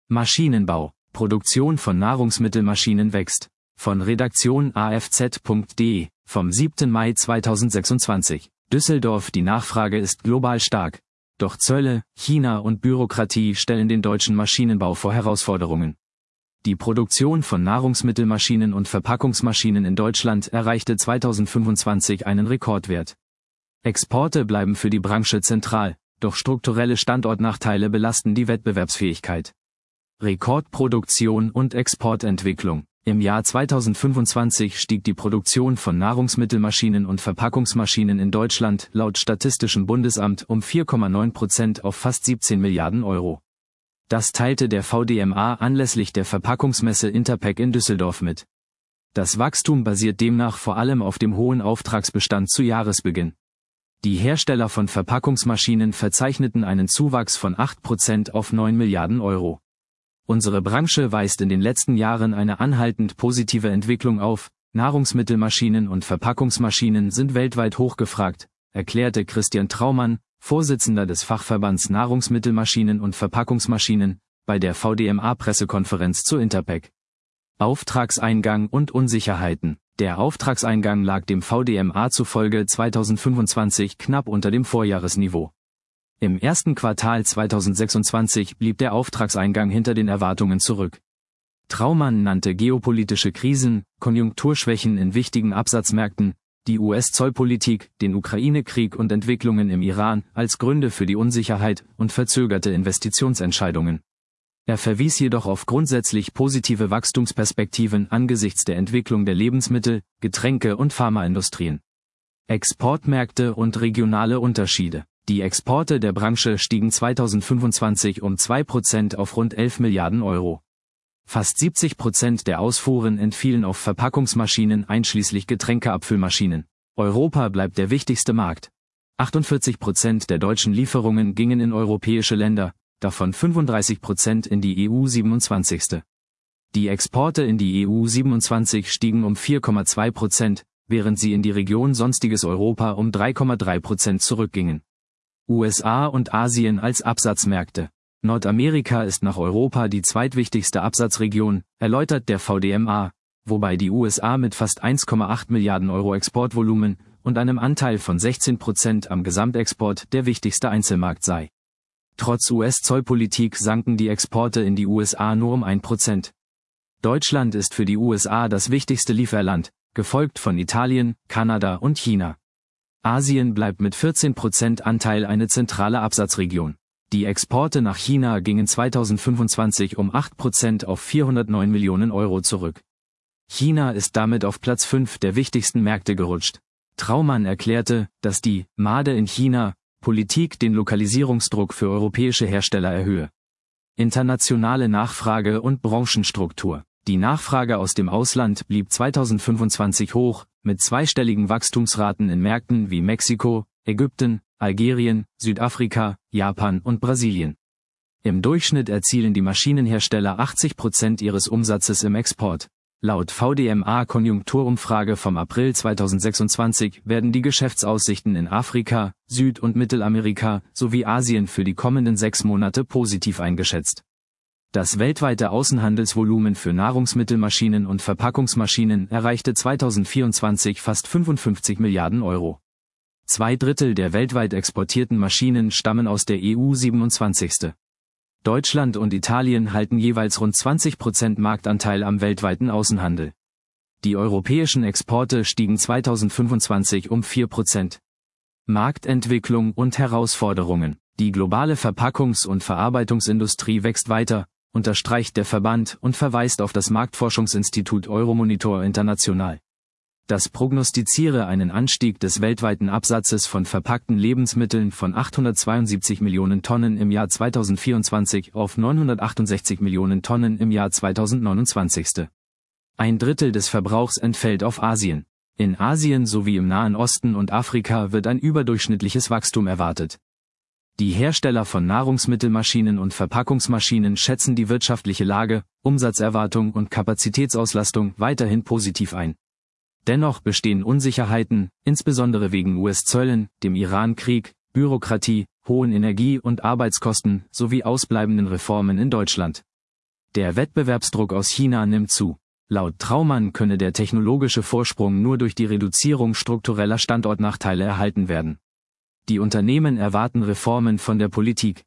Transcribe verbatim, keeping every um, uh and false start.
Maschinenbau, Produktion von Nahrungsmittelmaschinen wächst. Von Redaktion A F Z punkt de, vom siebten Mai zweitausendsechsundzwanzig. Düsseldorf. Die Nachfrage ist global stark. Doch Zölle, China und Bürokratie stellen den deutschen Maschinenbau vor Herausforderungen. Die Produktion von Nahrungsmittelmaschinen und Verpackungsmaschinen in Deutschland erreichte zweitausendfünfundzwanzig einen Rekordwert. Exporte bleiben für die Branche zentral, doch strukturelle Standortnachteile belasten die Wettbewerbsfähigkeit. Rekordproduktion und Exportentwicklung. Im Jahr zweitausendfünfundzwanzig stieg die Produktion von Nahrungsmittelmaschinen und Verpackungsmaschinen in Deutschland laut Statistischem Bundesamt um vier Komma neun Prozent auf fast siebzehn Milliarden Euro. Das teilte der V D M A anlässlich der Verpackungsmesse Interpack in Düsseldorf mit. Das Wachstum basiert demnach vor allem auf dem hohen Auftragsbestand zu Jahresbeginn. Die Hersteller von Verpackungsmaschinen verzeichneten einen Zuwachs von acht Prozent auf neun Milliarden Euro. Unsere Branche weist in den letzten Jahren eine anhaltend positive Entwicklung auf. Nahrungsmittelmaschinen und Verpackungsmaschinen sind weltweit hochgefragt, erklärte Christian Traumann, Vorsitzender des Fachverbands Nahrungsmittelmaschinen und Verpackungsmaschinen, bei der V D M A-Pressekonferenz zu Interpack. Auftragseingang und Unsicherheiten. Der Auftragseingang lag dem V D M A zufolge zweitausendfünfundzwanzig knapp unter dem Vorjahresniveau. Im ersten Quartal zweitausendsechsundzwanzig blieb der Auftragseingang hinter den Erwartungen zurück. Traumann nannte geopolitische Krisen, Konjunkturschwächen in wichtigen Absatzmärkten, die U S-Zollpolitik, den Ukraine-Krieg und Entwicklungen im Iran als Gründe für die Unsicherheit und verzögerte Investitionsentscheidungen. Er verwies jedoch auf grundsätzlich positive Wachstumsperspektiven angesichts der Entwicklung der Lebensmittel-, Getränke- und Pharmaindustrien. Exportmärkte und regionale Unterschiede. Die Exporte der Branche stiegen zweitausendfünfundzwanzig um zwei Prozent auf rund elf Milliarden Euro. Fast siebzig Prozent der Ausfuhren entfielen auf Verpackungsmaschinen einschließlich Getränkeabfüllmaschinen. Europa bleibt der wichtigste Markt. achtundvierzig Prozent der deutschen Lieferungen gingen in europäische Länder, davon fünfunddreißig Prozent in die E U siebenundzwanzig. Die Exporte in die E U siebenundzwanzig stiegen um vier Komma zwei Prozent, während sie in die Region Sonstiges Europa um drei Komma drei Prozent zurückgingen. U S A und Asien als Absatzmärkte. Nordamerika ist nach Europa die zweitwichtigste Absatzregion, erläutert der V D M A, wobei die U S A mit fast eins Komma acht Milliarden Euro Exportvolumen und einem Anteil von sechzehn Prozent am Gesamtexport der wichtigste Einzelmarkt sei. Trotz U S-Zollpolitik sanken die Exporte in die U S A nur um ein Prozent. Deutschland ist für die U S A das wichtigste Lieferland, gefolgt von Italien, Kanada und China. Asien bleibt mit vierzehn Prozent Anteil eine zentrale Absatzregion. Die Exporte nach China gingen zweitausendfünfundzwanzig um acht Prozent auf vierhundertneun Millionen Euro zurück. China ist damit auf Platz fünf der wichtigsten Märkte gerutscht. Traumann erklärte, dass die Made in China Politik den Lokalisierungsdruck für europäische Hersteller erhöhe. Internationale Nachfrage und Branchenstruktur. Die Nachfrage aus dem Ausland blieb zweitausendfünfundzwanzig hoch, mit zweistelligen Wachstumsraten in Märkten wie Mexiko, Ägypten, Algerien, Südafrika, Japan und Brasilien. Im Durchschnitt erzielen die Maschinenhersteller achtzig Prozent ihres Umsatzes im Export. Laut V D M A-Konjunkturumfrage vom April zweitausendsechsundzwanzig werden die Geschäftsaussichten in Afrika, Süd- und Mittelamerika sowie Asien für die kommenden sechs Monate positiv eingeschätzt. Das weltweite Außenhandelsvolumen für Nahrungsmittelmaschinen und Verpackungsmaschinen erreichte zweitausendvierundzwanzig fast fünfundfünfzig Milliarden Euro. Zwei Drittel der weltweit exportierten Maschinen stammen aus der E U siebenundzwanzig. Deutschland und Italien halten jeweils rund zwanzig Prozent Marktanteil am weltweiten Außenhandel. Die europäischen Exporte stiegen zweitausendfünfundzwanzig um vier Prozent. Marktentwicklung und Herausforderungen. Die globale Verpackungs- und Verarbeitungsindustrie wächst weiter, unterstreicht der Verband und verweist auf das Marktforschungsinstitut Euromonitor International. Das prognostiziere einen Anstieg des weltweiten Absatzes von verpackten Lebensmitteln von achthundertzweiundsiebzig Millionen Tonnen im Jahr zweitausendvierundzwanzig auf neunhundertachtundsechzig Millionen Tonnen im Jahr zweitausendneunundzwanzig. Ein Drittel des Verbrauchs entfällt auf Asien. In Asien sowie im Nahen Osten und Afrika wird ein überdurchschnittliches Wachstum erwartet. Die Hersteller von Nahrungsmittelmaschinen und Verpackungsmaschinen schätzen die wirtschaftliche Lage, Umsatzerwartung und Kapazitätsauslastung weiterhin positiv ein. Dennoch bestehen Unsicherheiten, insbesondere wegen U S-Zöllen, dem Iran-Krieg, Bürokratie, hohen Energie- und Arbeitskosten sowie ausbleibenden Reformen in Deutschland. Der Wettbewerbsdruck aus China nimmt zu. Laut Traumann könne der technologische Vorsprung nur durch die Reduzierung struktureller Standortnachteile erhalten werden. Die Unternehmen erwarten Reformen von der Politik.